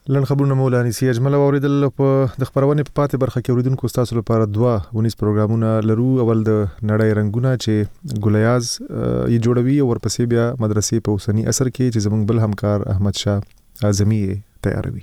لن خبرونه مولانا سی اجمل اوریدل په د خبرونه په پاتې برخه کې اوریدونکو تاسو لپاره دوا ونیس پروګرامونه لرو. اول د نړۍ رنگونه چې ګلیاز یې جوړوي او ورپسې بیا مدرسې په اوسنی اثر کې چې زموږ بل همکار احمد شاه اعظمي تیاروي.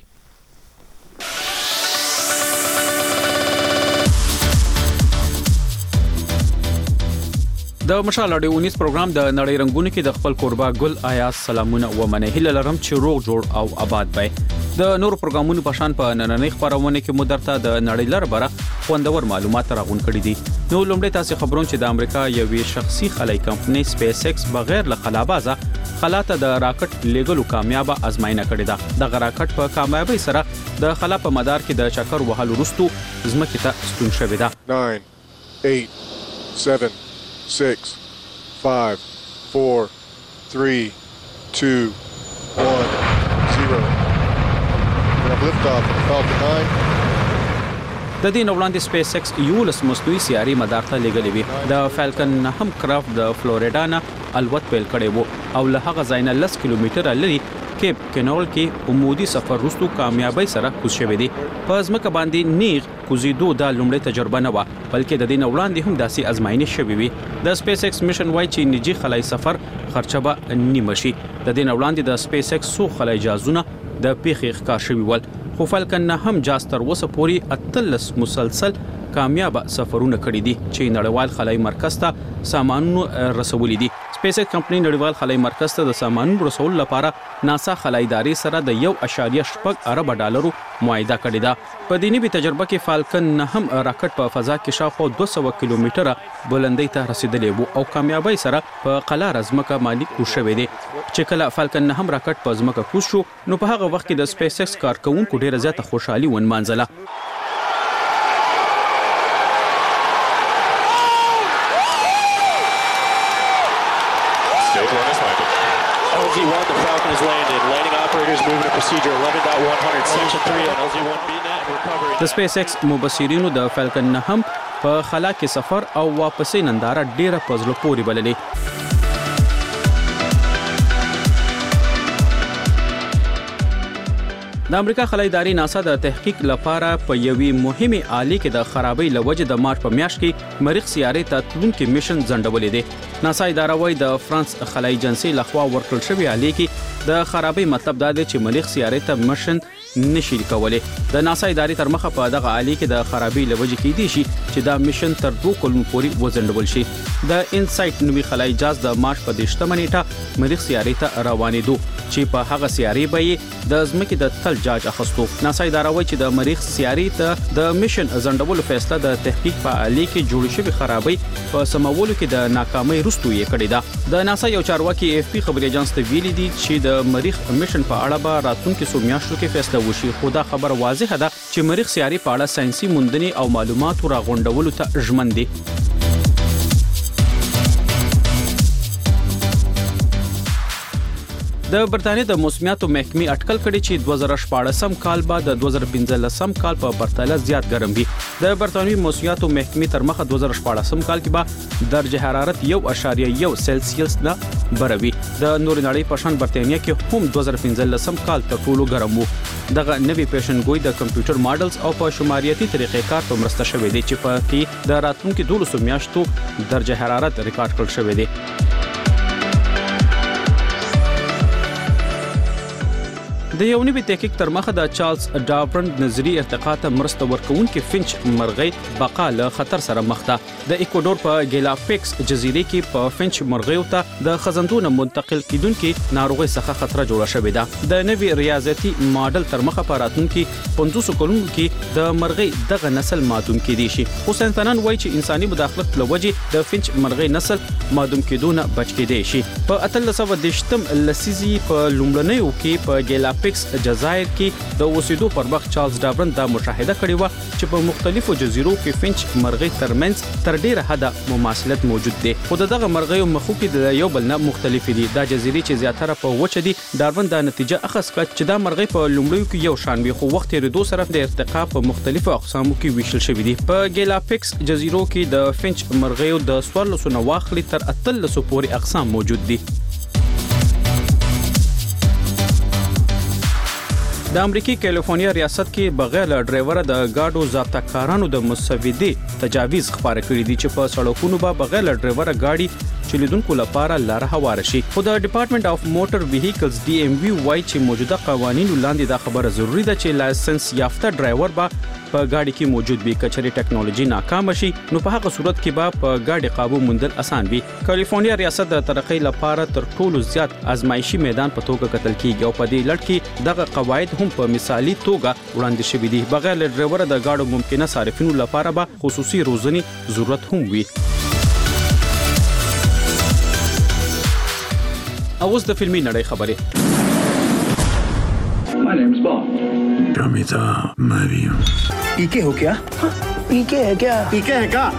د مشال اډیو 19 پروګرام د نړۍ رنگونه کې د خپل قربا ګل آیاز سلامونه و منه هله لرم چې روغ جوړ او آباد وي. د نور پروګرامونو په شان په نننۍ خبرونه کې مدرته د نړۍ لپاره خوندور معلومات راغون کړي دي. نو لومړی تاسو خبرون چې د امریکا یوې شخصي خلای کمپنۍ سپیس ایکس بغیر له خلابازه خلاته د راکټ لیګلو کامیابه ازمایښت کړې ده. د راکټ په کامیابی سره د خلا په مدار کې د چکر وهلو وروسته ځمکې ته ستون شوې ده. 9 8 7 6 5 4 3 2 1 0. We have liftoff of Falcon 9. د دې وړاندې سپیس ایکس یولس مصنوعي سیاري مدار ته لګلې وي. د فالکن هم کرافت د فلوریډا نه الوت پیل کړي وو او له هغه ځای نه 10 کیلومتره لري کیپ کینول کې عمودي سفر وروسته کامیابی سره کوز شوی دی. په ځمکه باندې نیغ کوزیدو د لومړی تجربه نه و بلکې د دې وړاندې هم داسې ازمایښت شوی وي. د سپیس ایکس میشن وای چې نجی خلای سفر خرچبه نیمه شي. د دې وړاندې د سپیس ایکس سو خلای جازونه د پیخي ښکار شوی ول خو فالکن هم جاستر وسه پوری اتلس مسلسل کامیاب سفرونه کړی دي چې نړیوال خلای مرکز ته سامانونو رسولي دي. سپیس ایکس کمپنی نړیوال خلای مرکز ته د سامانونو رسول لپاره ناسا خلایداري سره د 1.6 ارب ډالرو معاهده کړې ده. په دې نوي تجربه کې فالکن هم راکټ په فضا کې شاوخوا 200 کیلومتره بلندۍ ته رسیدلی وو او کامیابی سره په قلار ځمکه باندې کوز شوی دی. چې کله فالکن هم راکټ په ځمکه کوز شو نو په هغه وخت کې د سپیس ایکس کارکونکو ډیره زیاته خوشحالي ونمانځله. LZ-1, the Falcon has landed. Landing operators moving to procedure 11.100 section 3 on LZ-1 BNet recovery. د سپیس ایکس مبصرینو د فالکن هم په خلا کې سفر او واپسې ننداره ډیره پزله پوري بللې. د امریکا خلایداري ناسا د تحقیق لپاره په یوې مهمه آلې کې د خرابې لوجه د مارچ په میاشت کې مریخ سیارې ته تلونکي میشن ځنډولې دي. ناسا اداره وايي د فرانس خلای ایجنسی لخوا ورکړل شوی آلې کې د خرابې مطلب دا دی چې مریخ سیارې ته میشن نشي کولای. د ناسا ادارې تر مخه په دغه آلې کې د خرابې لوجه کې دي شي چې دا میشن تر 2 کلونو پورې وځنډول شي. د انسایټ نوې خلای جهاز د مارچ په 18 نیټه مریخ سیارې ته روانېدو چې په هغه سیارې به د ځمکې د تل جاج اخستو. ناسا اداره وايي چې د مریخ سیارې ته د میشن ځنډولو فیصله د تحقیق په آلې کې جوړ شوی خرابې په سمولو کې د ناکامۍ وروسته یې کړې ده. د ناسا یو چارواکي اف پی خبري اژانس ته ویلي دي چې د مریخ میشن په اړه به راتلونکي څو میاشتو کې فیصله وشي. خو دا خبر واضحه ده چې مریخ سیارې په اړه ساينسي موندنې او معلومات راغونډولو ته ژمن دي. د برتانیې د موسمیاتو محکمې اټکل کړي چې 2014 کال بعد د 2015 کال په پرتله زیات ګرم وي. د برتانیې موسمیاتو محکمې تر مخه 2014 کال کې به درجه حرارت 1.1 سلسیوس نه بروي. د نور نړۍ په شان برتانیې کې هم 2015 کال تر ټولو ګرم وو. دغه نوی پیشنګوئی د کمپیوټر ماډلز او په شماریاتي طریقې کار په مرسته شوې دي چې په کې د راتلونکو 12 میاشتو درجه حرارت ریکارډ کړل شوی دی. د یو نوي تحقیق تر مخه د چارلز ډارون نظری ارتقا ته مرسته ورکوونکي فینچ مرغۍ بقا له خطر سره مخ ده. د ایکوادور په ګیلاپیکس جزیره کې په فینچ مرغیو ته د خزندونو منتقل کیدونکي ناروغي څخه خطر جوړه شوې ده. د نوي ریاضتي ماډل تر مخه په راتلونکي 500 کلونو کې د مرغۍ دغه نسل معدوم کېدی شي. خو ساينسدانان وایي چې انساني مداخلت لوجې د فینچ مرغۍ نسل معدوم کېدونه بچ کېدی شي. په 1810 لسیزي په لومړنیو کې په ګیلاپیکس جزایر کې د اوسېدو پر وخت چارلز ډارون دا مشاهده کړې و چې په مختلفو جزیرو کې فینچ مرغۍ ترمنځ تر ډیره حده مماثلت موجود دی. خو دغه مرغیو مخو کې د یو بل نه مختلف دي. دا جزیرې چې زیاتره په وچه دي. ډارون دا نتیجه اخذ کړه چې دا مرغۍ په لومړیو کې یو شان وي خو وخت یې دوه سره د ارتقا په مختلفو اقسامو کې ویشل شوی دي. په ګیلاپیکس جزیرو کې د فینچ مرغیو د 1400 واخلي تر 1300 پورې اقسام موجود دي. د امریکای کیلیفورنیا ریاست کې بغیر له ډرایور د گاډو ضابطه کارانو د مسودي تجاویز خبره کړې دي چې په سړکونو به بغیر له ډرایور گاډي چلیدونکو لپاره لار هواره شي. خو د ډپارټمنټ اف موټر وهیکلز ډي ام وی وايي چې موجوده قوانینو لاندې دا خبره ضروری ده چې لایسنس یافته ډرایور به په گاډي کې موجود وي. کچري ټیکنالوژي ناکام شي نو په هغه صورت کې به په گاډي قابو موندل اسان وي. کیلیفورنیا ریاست د ترقۍ لپاره تر ټولو زیات آزمایشي میدان په توګه کتل کیږي او په دې لړ کې دغه قواعد هم په مثالي توګه وړاندې شوي دي. بغیر له ډرایور د گاډو ممکنه صارفینو لپاره به خصوصي روزنې ضرورت هم وي. اوس د فلمي نړۍ خبرې. My name's Bond. Ramita Mariam. पीके हो क्या? पीके है क्या? पीके है क्या?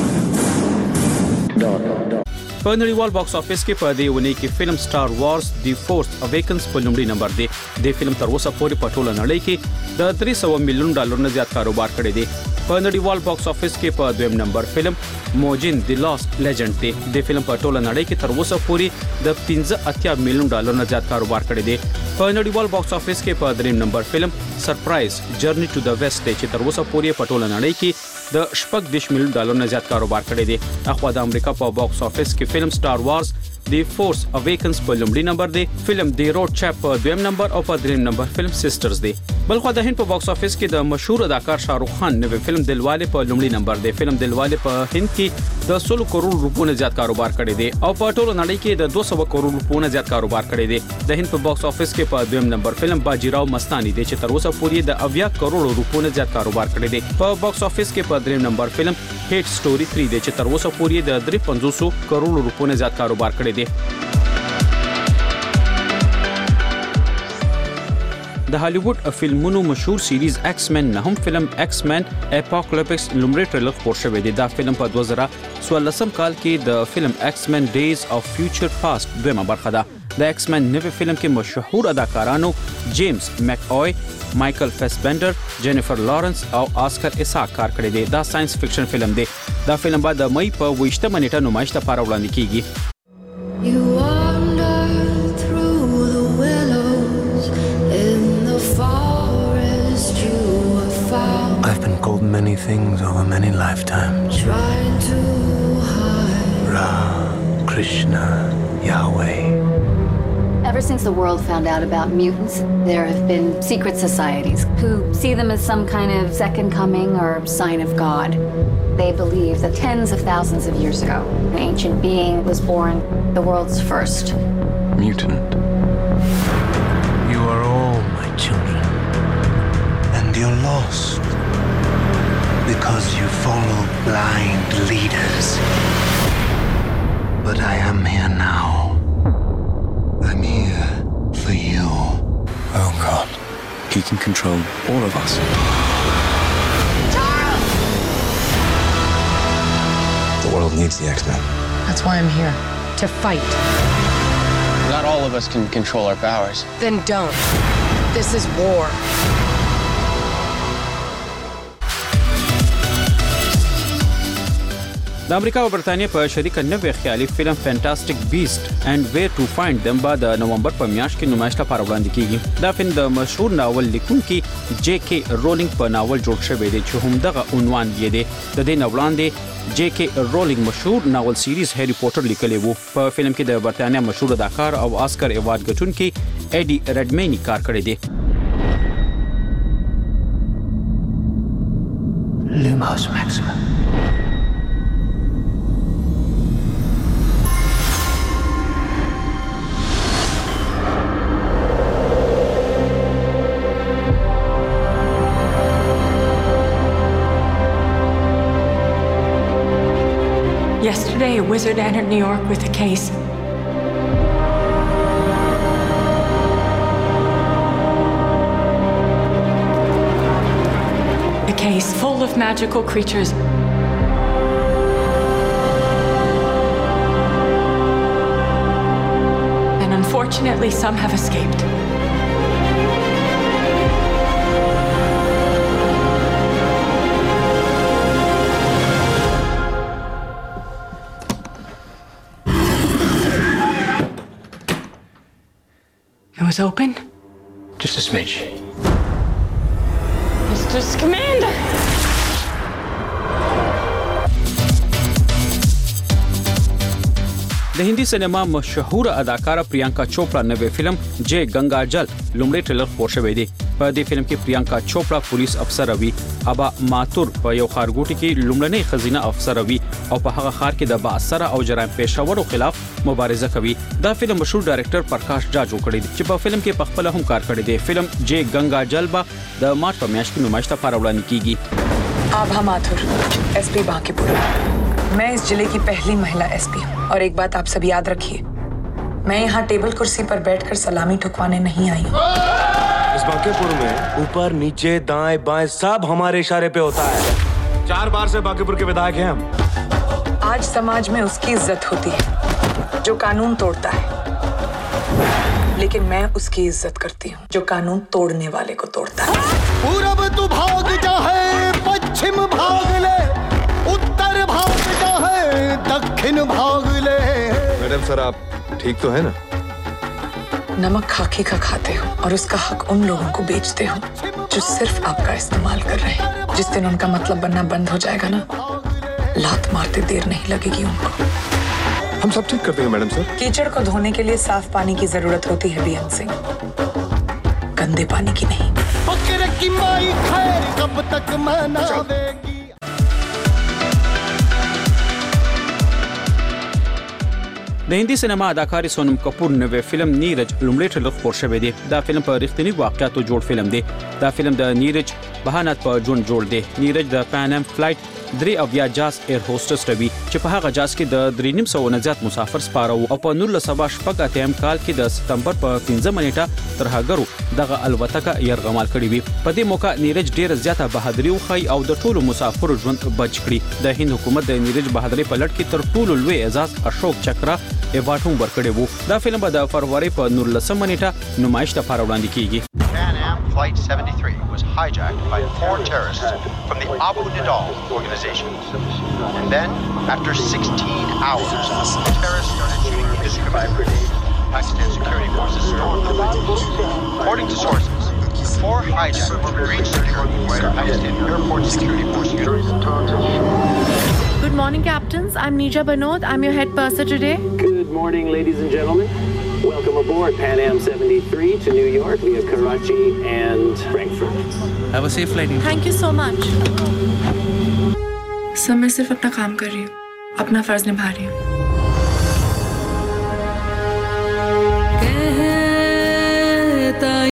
په نړیوال باکس افیس کې په دې ونې کې فلم سٹار وارز دی فورس اویکنز په لومړي نمبر دی. د فلم تر اوسه پورې په ټوله نړۍ کې د 300 میلیون ډالر نه زیات کاروبار کړی دی. په نړیوال باکس افیس کې په دویم نمبر فلم موجین دی لاست لیجند دی. د فلم په ټوله نړۍ کې تر اوسه پورې د 15 میلیون ډالر نه زیات کاروبار کړی دی. په نړیوال باکس افیس کې په دریم نمبر فلم سرپرایز جرنی ټو د ویسټ دی چې تر اوسه پورې په ټوله نړۍ کې د 14 میلیون ډالر نه زیات کاروبار کړی دی. اخوا د امریکا په باکس افیس کې فلم سٹار وارز دی فورس اویکنز په لومړي نمبر دی. فلم دی روډ چاپ په دویم نمبر او په دریم نمبر فلم سیسټرز دی. بلخو د هند په باکس افیس کې د مشهور اداکار شاهرخ خان نوې فلم دلواله په لومړي نمبر دی. فلم دلواله په هند کې د 100 کروڑ روپو نه زیات کاروبار کړی دی او په ټوله نړۍ کې د 200 کروڑ روپو نه زیات کاروبار کړی دی. د هند په باکس افیس کې په دویم نمبر فلم باجیراو مستانی دی چې تر اوسه پورې د 80 کروڑ روپو نه زیات کاروبار کړی دی. په باکس افیس کې په دریم نمبر فلم هیټ سټوري 3 دی چې تر اوسه پورې د 350 کروڑ روپو نه زیات کاروبار کړی دی. د هالیوډ فلمونو مشهور سیریز ایکس مین نه هم فلم ایکس مین اپوکالیپس لومړی ټریلر خپور شوی دی. دا فلم په 2014 کال کې د فلم ایکس مین ډیز اف فیوچر پاست دویمه برخه ده. د ایکس مین نوې فلم کې مشهور اداکارانو جیمز میک اوی، مایکل فیسبندر، جینیفر لارنس او آسکر ایساک کار کړی دی. دا ساينس فکشن فلم دی. دا فلم به د مئی په 28 نیټه نمایش لپاره وړاندې کیږي. I've been called many things over many lifetimes. Trying to hide. Ra, Krishna, Yahweh. Ever since the world found out about mutants, there have been secret societies who see them as some kind of second coming or sign of God. They believe that tens of thousands of years ago, an ancient being was born, the world's first. Mutant. You are all my children. And you're lost. Because you follow blind leaders. But I am here now. I'm here for you. Oh God. He can control all of us. Charles! The world needs the X-Men. That's why I'm here. To fight. Not all of us can control our powers. Then don't. This is war. د امریکا او برتانیې په شریکه نوې خیالي فلم فانټاستیک بیست اینڈ ویر ټو فایند دم به د نومبر په میاشت کې نمایش لپاره وړاندې کیږي. دا فلم د مشهور ناول لیکونکي جے کې رولینګ په ناول جوړ شوی دی چې همدغه عنوان یې دی. د دې نو وړاندې جے کې رولینګ مشهور ناول سیریز هری پوټر لیکلی وو. په فلم کې د برتانیا مشهور اداکار او آسکر ایوارډ ګټونکي ایډي ریډمینی کار کړی دی. Lumos Maximum. Yesterday, a wizard entered New York with a case. A case full of magical creatures. And unfortunately, some have escaped. It was open? Just a smidge. Mr. Scamander! د هندي سینما مشهور اداکاره پریانکا چوپړا نوې فلم جے گنگا جل لومړی ټریلر خپور شوی دی. په دې فلم کې پریانکا چوپړا پولیس افسر وي، ابا ماتور په یو خارګوټي کې لومړنۍ خزینه افسر وي او په هغه خار کې د باثره او جرایم پېښورو خلاف مبارزه کوي. دا فلم مشهور ډایرکټر پرکاش جاج وکړی دی چې په فلم کې په خپل هم کار کړی دی. فلم جے گنگا جل با د مارچ په میاشت کې نمایش لپاره وړاندې کیږي. Abha Mathur, SP Bankipur. मैं इस जिले की पहली महिला एसपी हूँ और एक बात आप सब याद रखिए, मैं यहाँ टेबल कुर्सी पर बैठकर सलामी ठुकवाने नहीं आई हूँ। इस बांकीपुर में ऊपर नीचे दाएं बाएं सब हमारे इशारे पे होता है। 4 बार से बांकीपुर के विधायक हैं हम। आज समाज में उसकी इज्जत होती है जो कानून तोड़ता है, लेकिन मैं उसकी इज्जत करती हूँ जो कानून तोड़ने वाले को तोड़ता है। पूरब तू भाग जा है, पश्चिम भाग ले, उत्तर भाग जा है, दक्षिण भाग ले। मैडम सर आप ठीक तो है ना? नमक खाकी का खाते हो और उसका हक उन लोगों को बेचते हो जो सिर्फ आपका इस्तेमाल कर रहे हैं। जिस दिन उनका मतलब बनना बंद हो जाएगा ना, लात मारते देर नहीं लगेगी उनको। हम सब ठीक कर देंगे मैडम सर। कीचड़ को धोने के लिए साफ पानी की जरूरत होती है बेअंत सिंह, गंदे पानी की नहीं। फकीर की माई खैर कब तक मनावेगी? د هندي سینما اداکار سونم کپور نوې فلم نیرج لومړی ټریلر خپور شوی دی. دا فلم په رښتینی واقعیتو جوړ فلم دی. دا فلم د نیرج بهانت په جون جوړ دی. نیرج د پان ام فلایټ 3 اویا جاز ایر هوسټس روي چې په هغه جاز کې د 3.5 نه زیات مسافر سپارو او په 1988 کال کې د سپتمبر په 15 نیټه ترهګرو دغه الوتکه يرغمال کړی وي. په دې موقع نیرج ډیر زیاته بهادری وخی او د ټولو مسافرو ژوند بچ کړی. د هند حکومت د نیرج بهادری په لړ کې تر ټولو لوی اعزاز اشوک چکرا ایوارډ هم ورکړی وو. دا فلم به د فروری په 19 نیټه نمایش لپاره وړاندې کیږي. Pan Am Flight 73 was hijacked by 4 terrorists from the Abu Nidal organization. And then, after 16 hours, terrorists started shooting indiscriminately. Pakistan security forces stormed the plane. According to sources, 4 hijackers breached security where Pakistan Airport Security Force units. Good morning, captains. I'm Neeja Banod. I'm your head purser today. Good morning, ladies and gentlemen. Welcome aboard Pan Am 73 to New York via Karachi and Frankfurt. Have a safe flight. Thank you so much. सब मैं सिर्फ अपना काम कर रही हूँ, अपना फर्ज निभा रही हूँ.